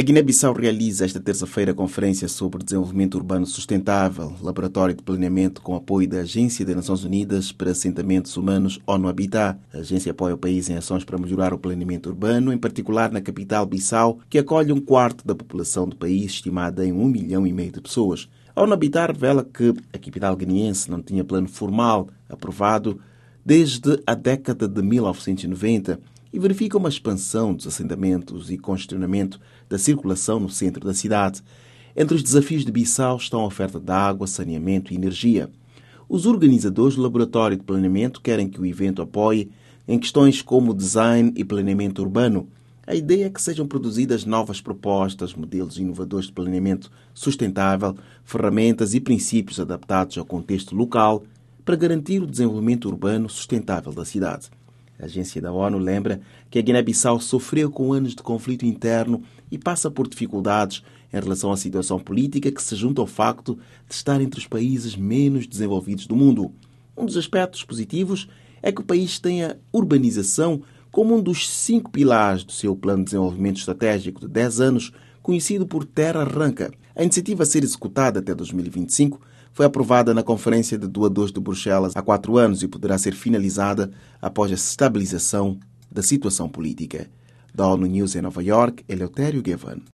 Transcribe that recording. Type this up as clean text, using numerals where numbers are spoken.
Guiné-Bissau realiza esta terça-feira a Conferência sobre Desenvolvimento Urbano Sustentável, laboratório de planeamento com apoio da Agência das Nações Unidas para Assentamentos Humanos ONU Habitat. A agência apoia o país em ações para melhorar o planeamento urbano, em particular na capital Bissau, que acolhe um quarto da população do país, estimada em 1,5 milhão de pessoas. A ONU Habitat revela que a capital guineense não tinha plano formal aprovado desde a década de 1990 e verifica uma expansão dos assentamentos e congestionamento da circulação no centro da cidade. Entre os desafios de Bissau estão a oferta de água, saneamento e energia. Os organizadores do Laboratório de Planeamento querem que o evento apoie em questões como design e planeamento urbano. A ideia é que sejam produzidas novas propostas, modelos inovadores de planeamento sustentável, ferramentas e princípios adaptados ao contexto local para garantir o desenvolvimento urbano sustentável da cidade. A agência da ONU lembra que a Guiné-Bissau sofreu com anos de conflito interno e passa por dificuldades em relação à situação política que se junta ao facto de estar entre os países menos desenvolvidos do mundo. Um dos aspectos positivos é que o país tem a urbanização como um dos 5 pilares do seu Plano de Desenvolvimento Estratégico de 10 anos, conhecido por Terra Arranca. A iniciativa a ser executada até 2025 foi aprovada na Conferência de Doadores de Bruxelas há 4 anos e poderá ser finalizada após a estabilização da situação política. Da ONU News em Nova York, Eleutério Gavan.